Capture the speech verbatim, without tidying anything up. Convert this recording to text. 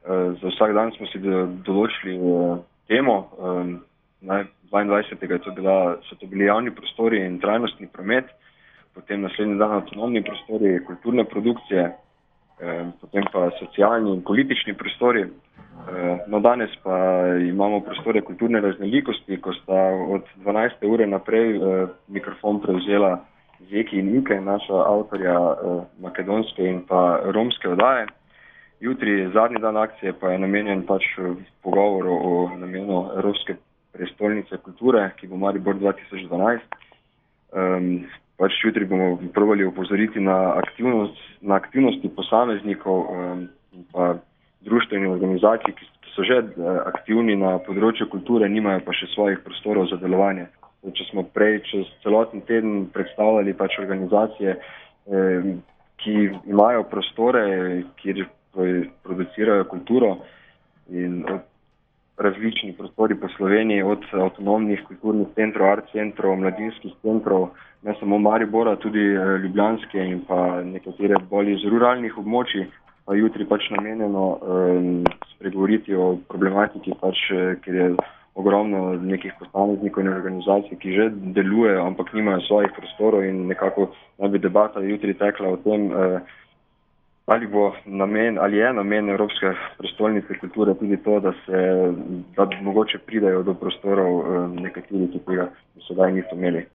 Za vsak dan smo si določili temo. dvaindvajsetega je to bila, so to bili javni prostori in trajnostni promet, potem naslednji dan avtonomni prostori, kulturne produkcije, potem pa socialni in politični prostori. No, danes pa imamo prostore kulturne raznolikosti, ko sta od dvanajste ure naprej mikrofon prevzela Zeki in Ike, naša avtorja makedonske in pa romske oddaje. Jutri, zadnji dan akcije, pa je namenjen pač pogovoru o namenu Evropske prestolnice kulture, ki bo Maribor dva tisoč dvanajst. Um, pač jutri bomo probali opozoriti na, aktivnost, na aktivnosti posameznikov um, in pa društv in organizacij, ki, ki so že aktivni na področju kulture, nimajo pa še svojih prostorov za delovanje. Če smo prej čez celoten teden predstavljali pač organizacije, eh, ki imajo prostore, kjer producirajo kulturo in različni prostori po Sloveniji, od avtonomnih kulturnih centrov, art centrov, mladinskih centrov, ne samo Maribora, tudi ljubljanske in pa nekatere bolj iz ruralnih območij, pa jutri pač namenjeno um, spregovoriti o problematiki, pač, ker je ogromno nekih posameznikov in organizacij, ki že delujejo, ampak nimajo svojih prostorov in nekako naj bi debata jutri tekla o tem, uh, ali bo namen, ali je namen Evropske prestolnice kulture tudi to, da se, da mogoče pridajo do prostorov uh, nekateri, ki tega do sedaj niso imeli.